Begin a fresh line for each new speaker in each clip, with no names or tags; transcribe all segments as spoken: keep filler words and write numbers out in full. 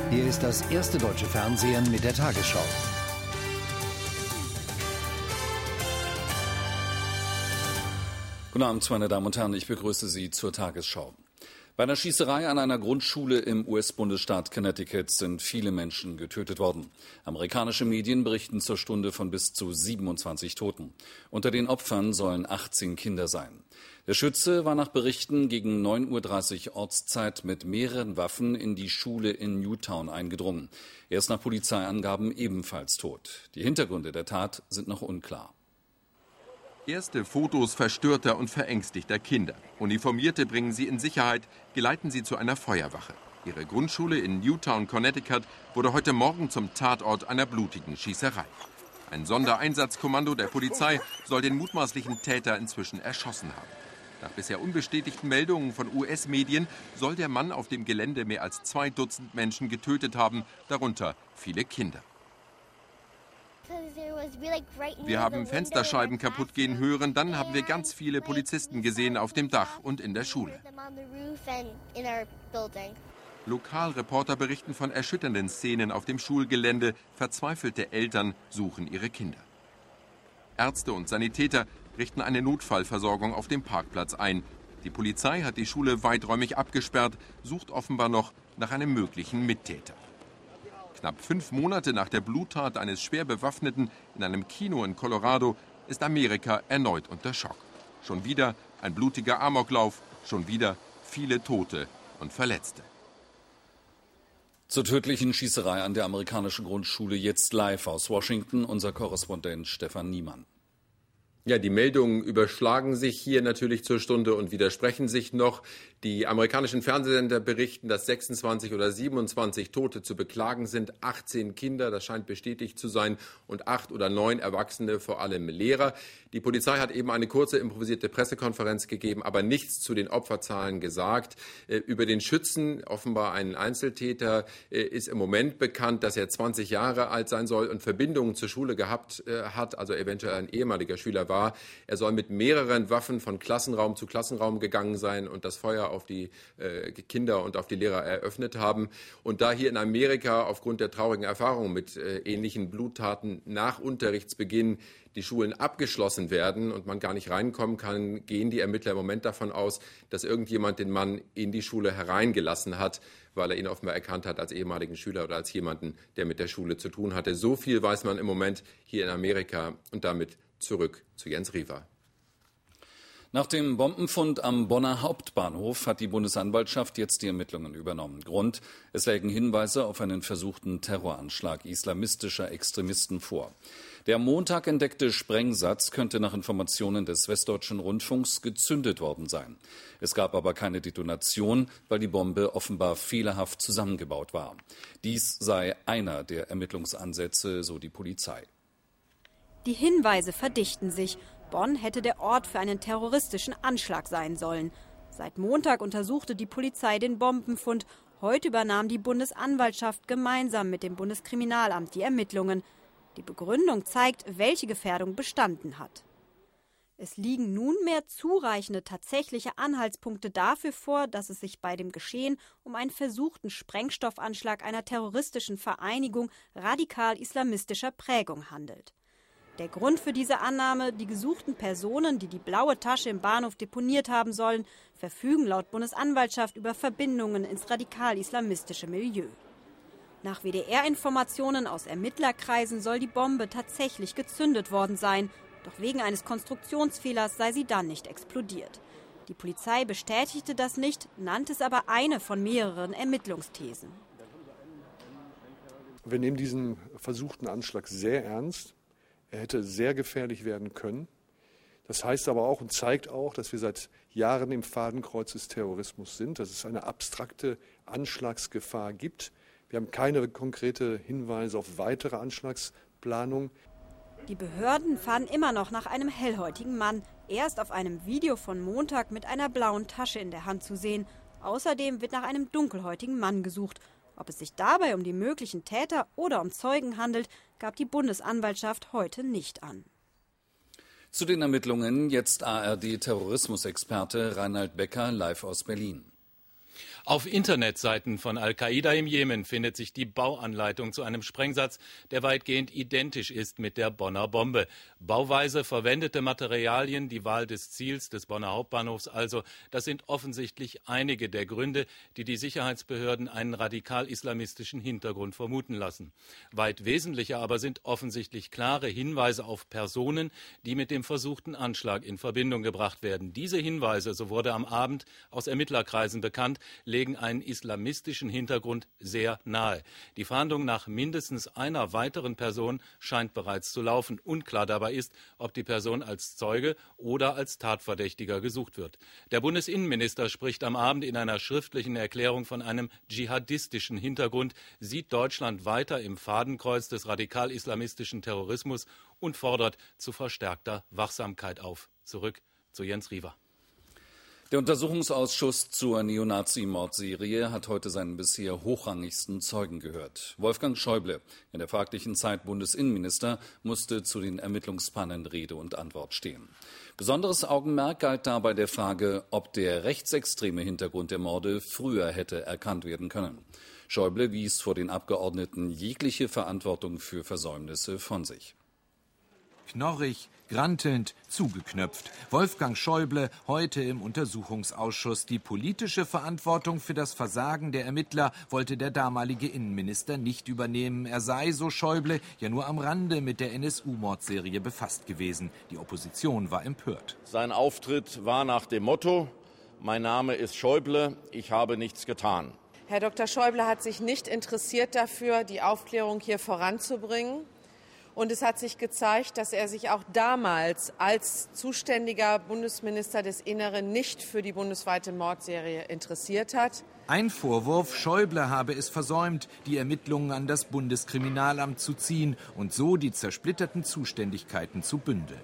Hier ist das erste deutsche Fernsehen mit der Tagesschau.
Guten Abend, meine Damen und Herren, ich begrüße Sie zur Tagesschau. Bei einer Schießerei an einer Grundschule im U S-Bundesstaat Connecticut sind viele Menschen getötet worden. Amerikanische Medien berichten zur Stunde von bis zu siebenundzwanzig Toten. Unter den Opfern sollen achtzehn Kinder sein. Der Schütze war nach Berichten gegen neun Uhr dreißig Ortszeit mit mehreren Waffen in die Schule in Newtown eingedrungen. Er ist nach Polizeiangaben ebenfalls tot. Die Hintergründe der Tat sind noch unklar.
Erste Fotos verstörter und verängstigter Kinder. Uniformierte bringen sie in Sicherheit, geleiten sie zu einer Feuerwache. Ihre Grundschule in Newtown, Connecticut, wurde heute Morgen zum Tatort einer blutigen Schießerei. Ein Sondereinsatzkommando der Polizei soll den mutmaßlichen Täter inzwischen erschossen haben. Nach bisher unbestätigten Meldungen von U S-Medien soll der Mann auf dem Gelände mehr als zwei Dutzend Menschen getötet haben, darunter viele Kinder. Wir haben Fensterscheiben kaputt gehen hören, dann haben wir ganz viele Polizisten gesehen auf dem Dach und in der Schule. Lokalreporter berichten von erschütternden Szenen auf dem Schulgelände. Verzweifelte Eltern suchen ihre Kinder. Ärzte und Sanitäter richten eine Notfallversorgung auf dem Parkplatz ein. Die Polizei hat die Schule weiträumig abgesperrt, sucht offenbar noch nach einem möglichen Mittäter. Knapp fünf Monate nach der Bluttat eines schwer Bewaffneten in einem Kino in Colorado ist Amerika erneut unter Schock. Schon wieder ein blutiger Amoklauf, schon wieder viele Tote und Verletzte.
Zur tödlichen Schießerei an der amerikanischen Grundschule jetzt live aus Washington, unser Korrespondent Stefan Niemann.
Ja, die Meldungen überschlagen sich hier natürlich zur Stunde und widersprechen sich noch. Die amerikanischen Fernsehsender berichten, dass sechsundzwanzig oder siebenundzwanzig Tote zu beklagen sind, achtzehn Kinder, das scheint bestätigt zu sein, und acht oder neun Erwachsene, vor allem Lehrer. Die Polizei hat eben eine kurze improvisierte Pressekonferenz gegeben, aber nichts zu den Opferzahlen gesagt. Über den Schützen, offenbar einen Einzeltäter, ist im Moment bekannt, dass er zwanzig Jahre alt sein soll und Verbindungen zur Schule gehabt hat, also eventuell ein ehemaliger Schüler war. Er soll mit mehreren Waffen von Klassenraum zu Klassenraum gegangen sein und das Feuer auf die äh, Kinder und auf die Lehrer eröffnet haben. Und da hier in Amerika aufgrund der traurigen Erfahrungen mit äh, ähnlichen Bluttaten nach Unterrichtsbeginn die Schulen abgeschlossen werden und man gar nicht reinkommen kann, gehen die Ermittler im Moment davon aus, dass irgendjemand den Mann in die Schule hereingelassen hat, weil er ihn offenbar erkannt hat als ehemaligen Schüler oder als jemanden, der mit der Schule zu tun hatte. So viel weiß man im Moment hier in Amerika und damit zurück zu Jens Riewer.
Nach dem Bombenfund am Bonner Hauptbahnhof hat die Bundesanwaltschaft jetzt die Ermittlungen übernommen. Grund: Es lägen Hinweise auf einen versuchten Terroranschlag islamistischer Extremisten vor. Der am Montag entdeckte Sprengsatz könnte nach Informationen des Westdeutschen Rundfunks gezündet worden sein. Es gab aber keine Detonation, weil die Bombe offenbar fehlerhaft zusammengebaut war. Dies sei einer der Ermittlungsansätze, so die Polizei.
Die Hinweise verdichten sich. Bonn hätte der Ort für einen terroristischen Anschlag sein sollen. Seit Montag untersuchte die Polizei den Bombenfund. Heute übernahm die Bundesanwaltschaft gemeinsam mit dem Bundeskriminalamt die Ermittlungen. Die Begründung zeigt, welche Gefährdung bestanden hat. Es liegen nunmehr zureichende tatsächliche Anhaltspunkte dafür vor, dass es sich bei dem Geschehen um einen versuchten Sprengstoffanschlag einer terroristischen Vereinigung radikal-islamistischer Prägung handelt. Der Grund für diese Annahme: Die gesuchten Personen, die die blaue Tasche im Bahnhof deponiert haben sollen, verfügen laut Bundesanwaltschaft über Verbindungen ins radikal-islamistische Milieu. Nach W D R-Informationen aus Ermittlerkreisen soll die Bombe tatsächlich gezündet worden sein, doch wegen eines Konstruktionsfehlers sei sie dann nicht explodiert. Die Polizei bestätigte das nicht, nannte es aber eine von mehreren Ermittlungsthesen.
Wir nehmen diesen versuchten Anschlag sehr ernst. Er hätte sehr gefährlich werden können. Das heißt aber auch und zeigt auch, dass wir seit Jahren im Fadenkreuz des Terrorismus sind, dass es eine abstrakte Anschlagsgefahr gibt. Wir haben keine konkreten Hinweise auf weitere Anschlagsplanung.
Die Behörden fahren immer noch nach einem hellhäutigen Mann. Er ist auf einem Video von Montag mit einer blauen Tasche in der Hand zu sehen. Außerdem wird nach einem dunkelhäutigen Mann gesucht. Ob es sich dabei um die möglichen Täter oder um Zeugen handelt, gab die Bundesanwaltschaft heute nicht an.
Zu den Ermittlungen jetzt A R D-Terrorismusexperte Reinhard Becker live aus Berlin.
Auf Internetseiten von Al-Qaida im Jemen findet sich die Bauanleitung zu einem Sprengsatz, der weitgehend identisch ist mit der Bonner Bombe. Bauweise, verwendete Materialien, die Wahl des Ziels des Bonner Hauptbahnhofs also, das sind offensichtlich einige der Gründe, die die Sicherheitsbehörden einen radikal-islamistischen Hintergrund vermuten lassen. Weit wesentlicher aber sind offensichtlich klare Hinweise auf Personen, die mit dem versuchten Anschlag in Verbindung gebracht werden. Diese Hinweise, so wurde am Abend aus Ermittlerkreisen bekannt, legen einen islamistischen Hintergrund sehr nahe. Die Fahndung nach mindestens einer weiteren Person scheint bereits zu laufen. Unklar dabei ist, ob die Person als Zeuge oder als Tatverdächtiger gesucht wird. Der Bundesinnenminister spricht am Abend in einer schriftlichen Erklärung von einem dschihadistischen Hintergrund, sieht Deutschland weiter im Fadenkreuz des radikal-islamistischen Terrorismus und fordert zu verstärkter Wachsamkeit auf. Zurück zu Jens Riewer.
Der Untersuchungsausschuss zur Neonazi-Mordserie hat heute seinen bisher hochrangigsten Zeugen gehört. Wolfgang Schäuble, in der fraglichen Zeit Bundesinnenminister, musste zu den Ermittlungspannen Rede und Antwort stehen. Besonderes Augenmerk galt dabei der Frage, ob der rechtsextreme Hintergrund der Morde früher hätte erkannt werden können. Schäuble wies vor den Abgeordneten jegliche Verantwortung für Versäumnisse von sich.
Knorrig, grantelnd, zugeknöpft. Wolfgang Schäuble heute im Untersuchungsausschuss. Die politische Verantwortung für das Versagen der Ermittler wollte der damalige Innenminister nicht übernehmen. Er sei, so Schäuble, ja nur am Rande mit der N S U-Mordserie befasst gewesen. Die Opposition war empört.
Sein Auftritt war nach dem Motto: Mein Name ist Schäuble, ich habe nichts getan.
Herr Doktor Schäuble hat sich nicht interessiert dafür, die Aufklärung hier voranzubringen. Und es hat sich gezeigt, dass er sich auch damals als zuständiger Bundesminister des Inneren nicht für die bundesweite Mordserie interessiert hat.
Ein Vorwurf, Schäuble habe es versäumt, die Ermittlungen an das Bundeskriminalamt zu ziehen und so die zersplitterten Zuständigkeiten zu bündeln.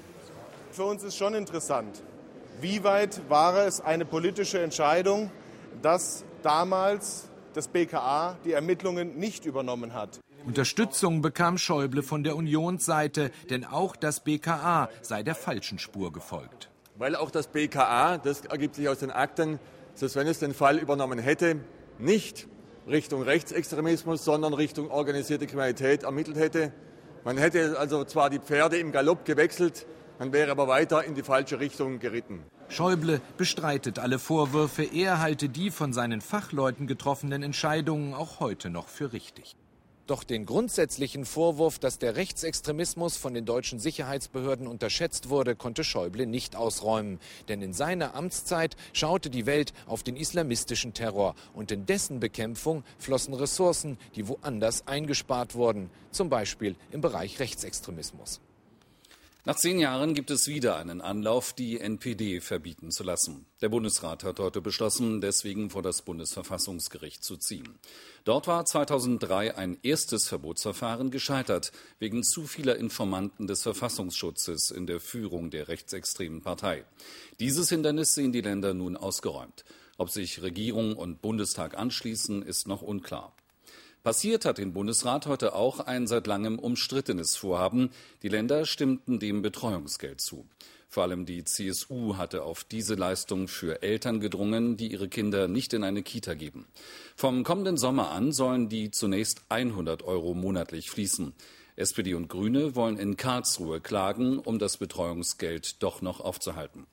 Für uns ist schon interessant, wie weit war es eine politische Entscheidung, dass damals das B K A die Ermittlungen nicht übernommen hat.
Unterstützung bekam Schäuble von der Unionsseite, denn auch das B K A sei der falschen Spur gefolgt.
Weil auch das B K A, das ergibt sich aus den Akten, dass wenn es den Fall übernommen hätte, nicht Richtung Rechtsextremismus, sondern Richtung organisierte Kriminalität ermittelt hätte. Man hätte also zwar die Pferde im Galopp gewechselt, man wäre aber weiter in die falsche Richtung geritten.
Schäuble bestreitet alle Vorwürfe. Er halte die von seinen Fachleuten getroffenen Entscheidungen auch heute noch für richtig.
Doch den grundsätzlichen Vorwurf, dass der Rechtsextremismus von den deutschen Sicherheitsbehörden unterschätzt wurde, konnte Schäuble nicht ausräumen. Denn in seiner Amtszeit schaute die Welt auf den islamistischen Terror. Und in dessen Bekämpfung flossen Ressourcen, die woanders eingespart wurden. Zum Beispiel im Bereich Rechtsextremismus.
Nach zehn Jahren gibt es wieder einen Anlauf, die N P D verbieten zu lassen. Der Bundesrat hat heute beschlossen, deswegen vor das Bundesverfassungsgericht zu ziehen. Dort war zweitausenddrei ein erstes Verbotsverfahren gescheitert, wegen zu vieler Informanten des Verfassungsschutzes in der Führung der rechtsextremen Partei. Dieses Hindernis sehen die Länder nun ausgeräumt. Ob sich Regierung und Bundestag anschließen, ist noch unklar. Passiert hat den Bundesrat heute auch ein seit langem umstrittenes Vorhaben. Die Länder stimmten dem Betreuungsgeld zu. Vor allem die C S U hatte auf diese Leistung für Eltern gedrungen, die ihre Kinder nicht in eine Kita geben. Vom kommenden Sommer an sollen die zunächst hundert Euro monatlich fließen. S P D und Grüne wollen in Karlsruhe klagen, um das Betreuungsgeld doch noch aufzuhalten.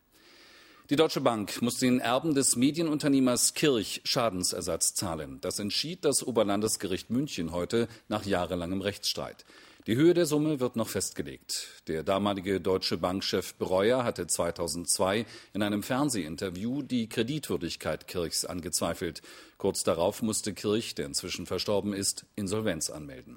Die Deutsche Bank muss den Erben des Medienunternehmers Kirch Schadensersatz zahlen. Das entschied das Oberlandesgericht München heute nach jahrelangem Rechtsstreit. Die Höhe der Summe wird noch festgelegt. Der damalige Deutsche Bank-Chef Breuer hatte zweitausendzwei in einem Fernsehinterview die Kreditwürdigkeit Kirchs angezweifelt. Kurz darauf musste Kirch, der inzwischen verstorben ist, Insolvenz anmelden.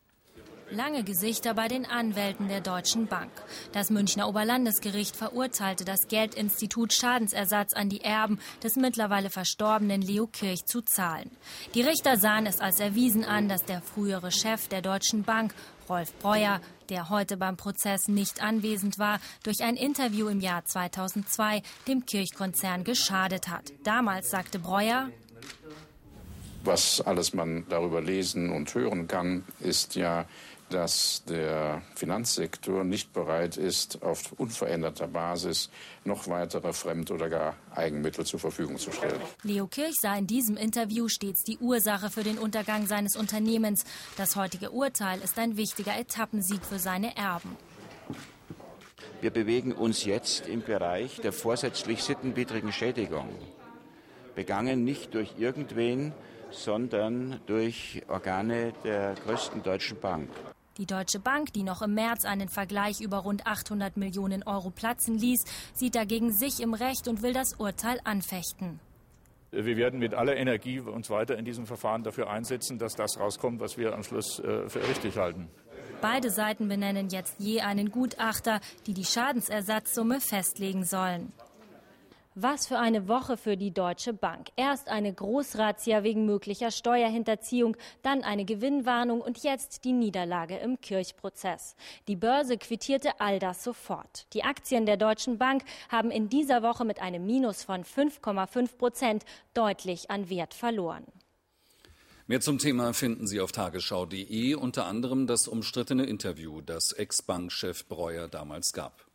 Lange Gesichter bei den Anwälten der Deutschen Bank. Das Münchner Oberlandesgericht verurteilte das Geldinstitut Schadensersatz an die Erben des mittlerweile verstorbenen Leo Kirch zu zahlen. Die Richter sahen es als erwiesen an, dass der frühere Chef der Deutschen Bank, Rolf Breuer, der heute beim Prozess nicht anwesend war, durch ein Interview im Jahr zweitausendzwei dem Kirch-Konzern geschadet hat. Damals sagte Breuer:
Was alles man darüber lesen und hören kann, ist ja dass der Finanzsektor nicht bereit ist, auf unveränderter Basis noch weitere Fremd- oder gar Eigenmittel zur Verfügung zu stellen.
Leo Kirch sah in diesem Interview stets die Ursache für den Untergang seines Unternehmens. Das heutige Urteil ist ein wichtiger Etappensieg für seine Erben.
Wir bewegen uns jetzt im Bereich der vorsätzlich sittenwidrigen Schädigung. Begangen nicht durch irgendwen, sondern durch Organe der größten deutschen Bank.
Die Deutsche Bank, die noch im März einen Vergleich über rund achthundert Millionen Euro platzen ließ, sieht dagegen sich im Recht und will das Urteil anfechten.
Wir werden mit aller Energie uns weiter in diesem Verfahren dafür einsetzen, dass das rauskommt, was wir am Schluss äh, für richtig halten.
Beide Seiten benennen jetzt je einen Gutachter, die die Schadensersatzsumme festlegen sollen. Was für eine Woche für die Deutsche Bank. Erst eine Großrazzia wegen möglicher Steuerhinterziehung, dann eine Gewinnwarnung und jetzt die Niederlage im Kirch-Prozess. Die Börse quittierte all das sofort. Die Aktien der Deutschen Bank haben in dieser Woche mit einem Minus von fünf Komma fünf Prozent deutlich an Wert verloren.
Mehr zum Thema finden Sie auf tagesschau punkt de, unter anderem das umstrittene Interview, das Ex-Bankchef Breuer damals gab.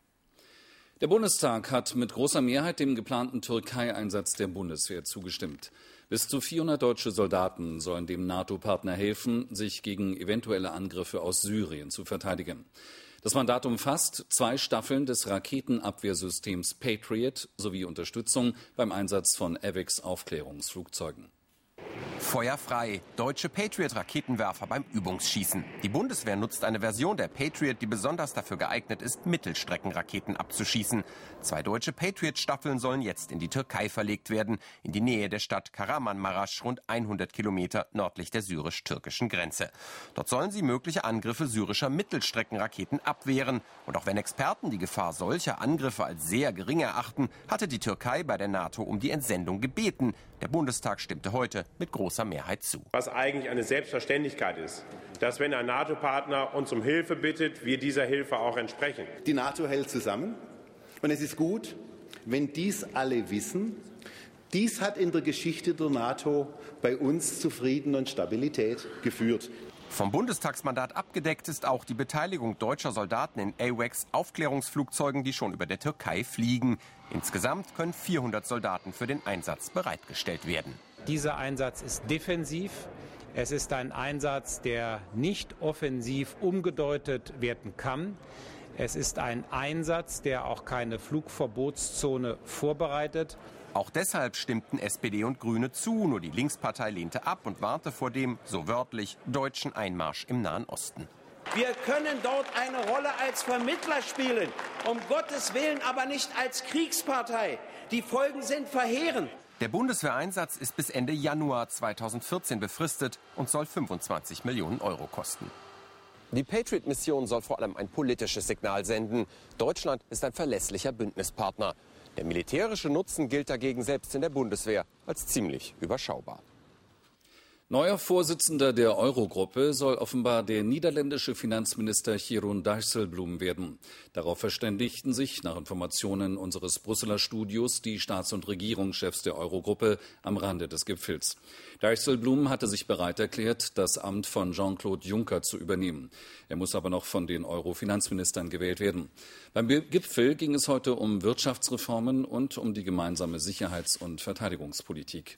Der Bundestag hat mit großer Mehrheit dem geplanten Türkei-Einsatz der Bundeswehr zugestimmt. Bis zu vierhundert deutsche Soldaten sollen dem NATO-Partner helfen, sich gegen eventuelle Angriffe aus Syrien zu verteidigen. Das Mandat umfasst zwei Staffeln des Raketenabwehrsystems Patriot sowie Unterstützung beim Einsatz von A W A CS-Aufklärungsflugzeugen.
Feuer frei. Deutsche Patriot-Raketenwerfer beim Übungsschießen. Die Bundeswehr nutzt eine Version der Patriot, die besonders dafür geeignet ist, Mittelstreckenraketen abzuschießen. Zwei deutsche Patriot-Staffeln sollen jetzt in die Türkei verlegt werden, in die Nähe der Stadt Kahramanmaraş, rund hundert Kilometer nördlich der syrisch-türkischen Grenze. Dort sollen sie mögliche Angriffe syrischer Mittelstreckenraketen abwehren. Und auch wenn Experten die Gefahr solcher Angriffe als sehr gering erachten, hatte die Türkei bei der NATO um die Entsendung gebeten. Der Bundestag stimmte heute mit großer Mehrheit zu.
Was eigentlich eine Selbstverständlichkeit ist, dass wenn ein NATO-Partner uns um Hilfe bittet, wir dieser Hilfe auch entsprechen.
Die NATO hält zusammen und es ist gut, wenn dies alle wissen. Dies hat in der Geschichte der NATO bei uns zu Frieden und Stabilität geführt.
Vom Bundestagsmandat abgedeckt ist auch die Beteiligung deutscher Soldaten in A W A CS-Aufklärungsflugzeugen, die schon über der Türkei fliegen. Insgesamt können vierhundert Soldaten für den Einsatz bereitgestellt werden.
Dieser Einsatz ist defensiv. Es ist ein Einsatz, der nicht offensiv umgedeutet werden kann. Es ist ein Einsatz, der auch keine Flugverbotszone vorbereitet.
Auch deshalb stimmten S P D und Grüne zu. Nur die Linkspartei lehnte ab und warnte vor dem, so wörtlich, deutschen Einmarsch im Nahen Osten.
Wir können dort eine Rolle als Vermittler spielen, um Gottes Willen aber nicht als Kriegspartei. Die Folgen sind verheerend.
Der Bundeswehreinsatz ist bis Ende Januar zweitausendvierzehn befristet und soll fünfundzwanzig Millionen Euro kosten. Die Patriot-Mission soll vor allem ein politisches Signal senden. Deutschland ist ein verlässlicher Bündnispartner. Der militärische Nutzen gilt dagegen selbst in der Bundeswehr als ziemlich überschaubar.
Neuer Vorsitzender der Eurogruppe soll offenbar der niederländische Finanzminister Jeroen Dijsselbloem werden. Darauf verständigten sich nach Informationen unseres Brüsseler Studios die Staats- und Regierungschefs der Eurogruppe am Rande des Gipfels. Dijsselbloem hatte sich bereit erklärt, das Amt von Jean-Claude Juncker zu übernehmen. Er muss aber noch von den Euro-Finanzministern gewählt werden. Beim Gipfel ging es heute um Wirtschaftsreformen und um die gemeinsame Sicherheits- und Verteidigungspolitik.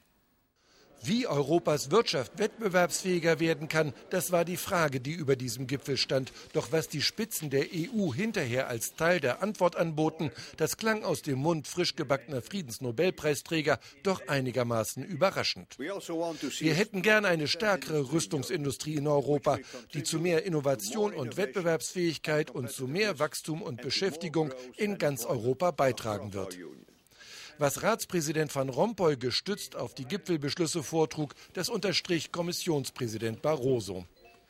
Wie Europas Wirtschaft wettbewerbsfähiger werden kann, das war die Frage, die über diesem Gipfel stand. Doch was die Spitzen der E U hinterher als Teil der Antwort anboten, das klang aus dem Mund frisch gebackener Friedensnobelpreisträger doch einigermaßen überraschend. Wir hätten gern eine stärkere Rüstungsindustrie in Europa, die zu mehr Innovation und Wettbewerbsfähigkeit und zu mehr Wachstum und Beschäftigung in ganz Europa beitragen wird. Was Ratspräsident Van Rompuy gestützt auf die Gipfelbeschlüsse vortrug, das unterstrich Kommissionspräsident Barroso.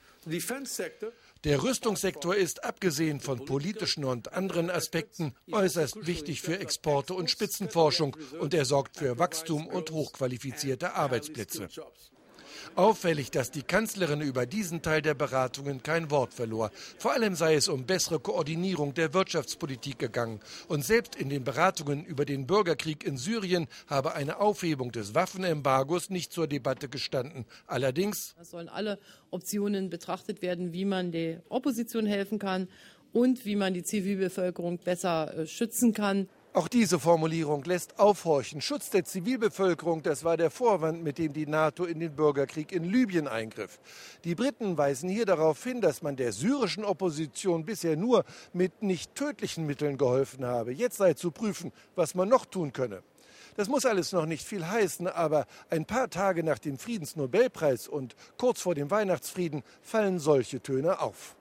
Der Rüstungssektor ist, abgesehen von politischen und anderen Aspekten, äußerst wichtig für Exporte und Spitzenforschung und er sorgt für Wachstum und hochqualifizierte Arbeitsplätze. Auffällig, dass die Kanzlerin über diesen Teil der Beratungen kein Wort verlor. Vor allem sei es um bessere Koordinierung der Wirtschaftspolitik gegangen. Und selbst in den Beratungen über den Bürgerkrieg in Syrien habe eine Aufhebung des Waffenembargos nicht zur Debatte gestanden. Allerdings
Es sollen alle Optionen betrachtet werden, wie man der Opposition helfen kann und wie man die Zivilbevölkerung besser äh, schützen kann.
Auch diese Formulierung lässt aufhorchen. Schutz der Zivilbevölkerung, das war der Vorwand, mit dem die NATO in den Bürgerkrieg in Libyen eingriff. Die Briten weisen hier darauf hin, dass man der syrischen Opposition bisher nur mit nicht tödlichen Mitteln geholfen habe. Jetzt sei zu prüfen, was man noch tun könne. Das muss alles noch nicht viel heißen, aber ein paar Tage nach dem Friedensnobelpreis und kurz vor dem Weihnachtsfrieden fallen solche Töne auf.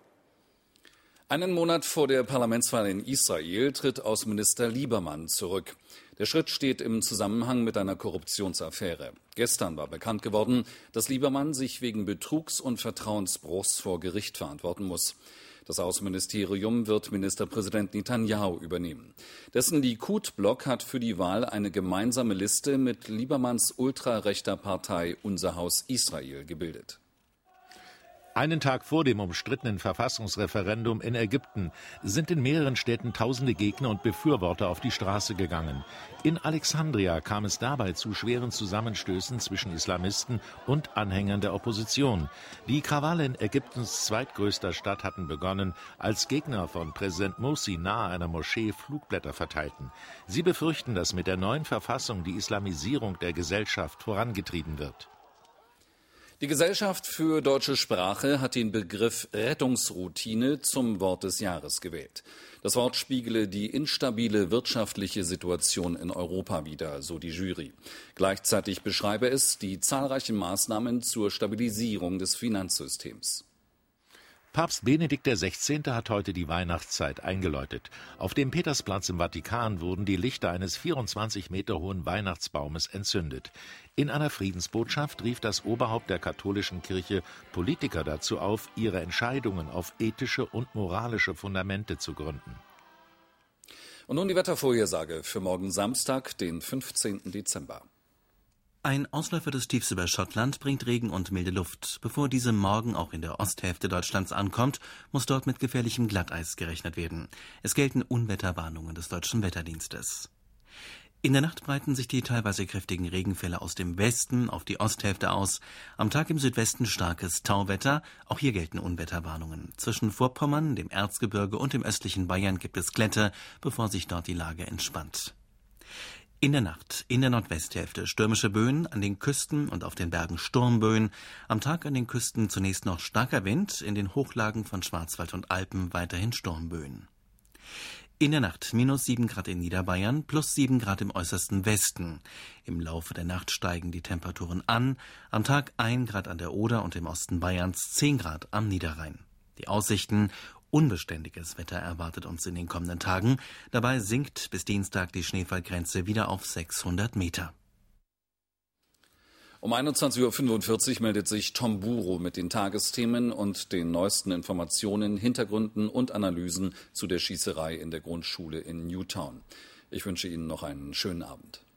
Einen Monat vor der Parlamentswahl in Israel tritt Außenminister Liebermann zurück. Der Schritt steht im Zusammenhang mit einer Korruptionsaffäre. Gestern war bekannt geworden, dass Liebermann sich wegen Betrugs und Vertrauensbruchs vor Gericht verantworten muss. Das Außenministerium wird Ministerpräsident Netanyahu übernehmen. Dessen Likud-Block hat für die Wahl eine gemeinsame Liste mit Liebermanns ultrarechter Partei Unser Haus Israel gebildet.
Einen Tag vor dem umstrittenen Verfassungsreferendum in Ägypten sind in mehreren Städten tausende Gegner und Befürworter auf die Straße gegangen. In Alexandria kam es dabei zu schweren Zusammenstößen zwischen Islamisten und Anhängern der Opposition. Die Krawalle in Ägyptens zweitgrößter Stadt hatten begonnen, als Gegner von Präsident Morsi nahe einer Moschee Flugblätter verteilten. Sie befürchten, dass mit der neuen Verfassung die Islamisierung der Gesellschaft vorangetrieben wird.
Die Gesellschaft für deutsche Sprache hat den Begriff Rettungsroutine zum Wort des Jahres gewählt. Das Wort spiegele die instabile wirtschaftliche Situation in Europa wider, so die Jury. Gleichzeitig beschreibe es die zahlreichen Maßnahmen zur Stabilisierung des Finanzsystems.
Papst Benedikt der Sechzehnte hat heute die Weihnachtszeit eingeläutet. Auf dem Petersplatz im Vatikan wurden die Lichter eines vierundzwanzig Meter hohen Weihnachtsbaumes entzündet. In einer Friedensbotschaft rief das Oberhaupt der katholischen Kirche Politiker dazu auf, ihre Entscheidungen auf ethische und moralische Fundamente zu gründen.
Und nun die Wettervorhersage für morgen Samstag, den fünfzehnten Dezember.
Ein Ausläufer des Tiefs über Schottland bringt Regen und milde Luft. Bevor diese morgen auch in der Osthälfte Deutschlands ankommt, muss dort mit gefährlichem Glatteis gerechnet werden. Es gelten Unwetterwarnungen des Deutschen Wetterdienstes. In der Nacht breiten sich die teilweise kräftigen Regenfälle aus dem Westen auf die Osthälfte aus. Am Tag im Südwesten starkes Tauwetter. Auch hier gelten Unwetterwarnungen. Zwischen Vorpommern, dem Erzgebirge und dem östlichen Bayern gibt es Glätte, bevor sich dort die Lage entspannt. In der Nacht in der Nordwesthälfte stürmische Böen, an den Küsten und auf den Bergen Sturmböen. Am Tag an den Küsten zunächst noch starker Wind, in den Hochlagen von Schwarzwald und Alpen weiterhin Sturmböen. In der Nacht minus sieben Grad in Niederbayern, plus sieben Grad im äußersten Westen. Im Laufe der Nacht steigen die Temperaturen an. Am Tag ein Grad an der Oder und im Osten Bayerns, zehn Grad am Niederrhein. Die Aussichten: unbeständiges Wetter erwartet uns in den kommenden Tagen. Dabei sinkt bis Dienstag die Schneefallgrenze wieder auf sechshundert Meter.
Um einundzwanzig Uhr fünfundvierzig meldet sich Tom Buro mit den Tagesthemen und den neuesten Informationen, Hintergründen und Analysen zu der Schießerei in der Grundschule in Newtown. Ich wünsche Ihnen noch einen schönen Abend.